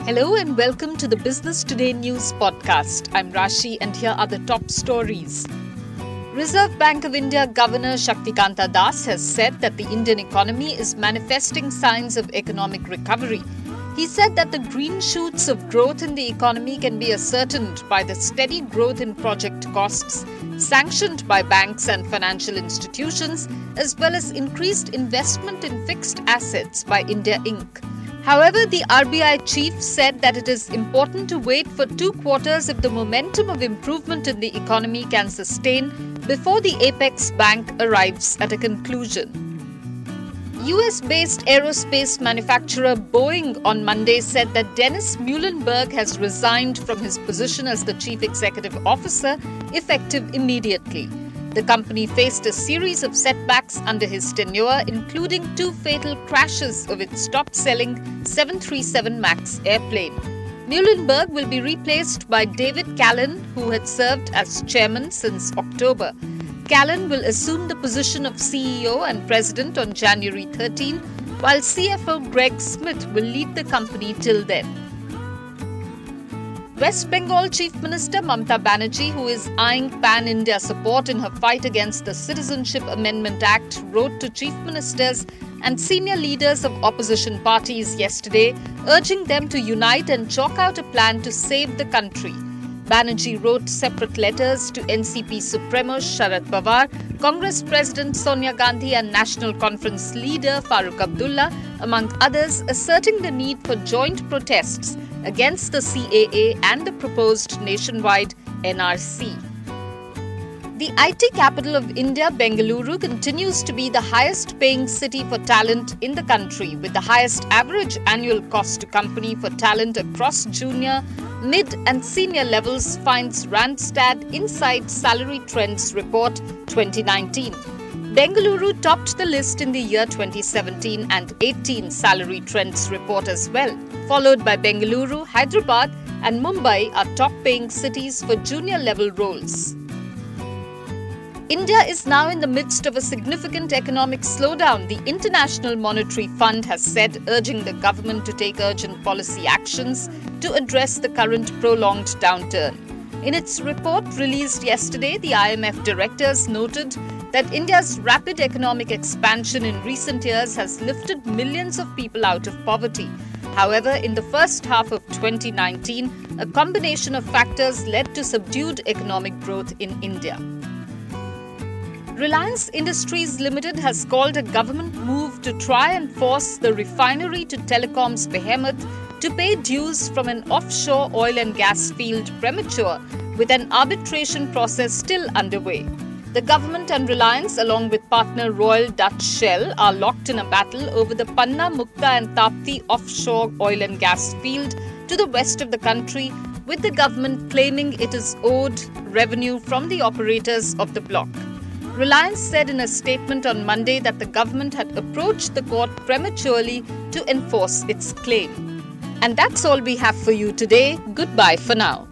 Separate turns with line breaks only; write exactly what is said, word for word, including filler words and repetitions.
Hello and welcome to the Business Today News podcast. I'm Rashi and here are the top stories. Reserve Bank of India Governor Shaktikanta Das has said that the Indian economy is manifesting signs of economic recovery. He said that the green shoots of growth in the economy can be ascertained by the steady growth in project costs sanctioned by banks and financial institutions, as well as increased investment in fixed assets by India Incorporated. However, the R B I chief said that it is important to wait for two quarters if the momentum of improvement in the economy can sustain before the apex bank arrives at a conclusion. U S-based aerospace manufacturer Boeing on Monday said that Dennis Muilenburg has resigned from his position as the chief executive officer, effective immediately. The company faced a series of setbacks under his tenure, including two fatal crashes of its top-selling seven thirty-seven MAX airplane. Muilenburg will be replaced by David Callan, who had served as chairman since October. Callan will assume the position of C E O and president on January thirteenth, while C F O Greg Smith will lead the company till then. West Bengal Chief Minister Mamata Banerjee, who is eyeing pan-India support in her fight against the Citizenship Amendment Act, wrote to chief ministers and senior leaders of opposition parties yesterday, urging them to unite and chalk out a plan to save the country. Banerjee wrote separate letters to N C P Supremo Sharad Pawar, Congress President Sonia Gandhi and National Conference leader Farooq Abdullah, among others, asserting the need for joint protests against the C A A and the proposed nationwide N R C. The I T capital of India, Bengaluru, continues to be the highest-paying city for talent in the country, with the highest average annual cost to company for talent across junior, mid and senior levels, finds Randstad Inside Salary Trends Report twenty nineteen. Bengaluru topped the list in the year twenty seventeen and eighteen Salary Trends Report as well, followed by Bengaluru, Hyderabad and Mumbai are top-paying cities for junior-level roles. India is now in the midst of a significant economic slowdown, the International Monetary Fund has said, urging the government to take urgent policy actions to address the current prolonged downturn. In its report released yesterday, the I M F directors noted that India's rapid economic expansion in recent years has lifted millions of people out of poverty. However, in the first half of twenty nineteen, a combination of factors led to subdued economic growth in India. Reliance Industries Limited has called a government move to try and force the refinery to telecoms behemoth to pay dues from an offshore oil and gas field premature, with an arbitration process still underway. The government and Reliance, along with partner Royal Dutch Shell, are locked in a battle over the Panna, Mukta and Tapti offshore oil and gas field to the west of the country, with the government claiming it is owed revenue from the operators of the block. Reliance said in a statement on Monday that the government had approached the court prematurely to enforce its claim. And that's all we have for you today. Goodbye for now.